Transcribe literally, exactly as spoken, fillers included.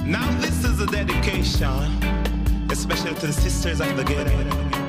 Now this is a dedication, especially to the sisters of the ghetto.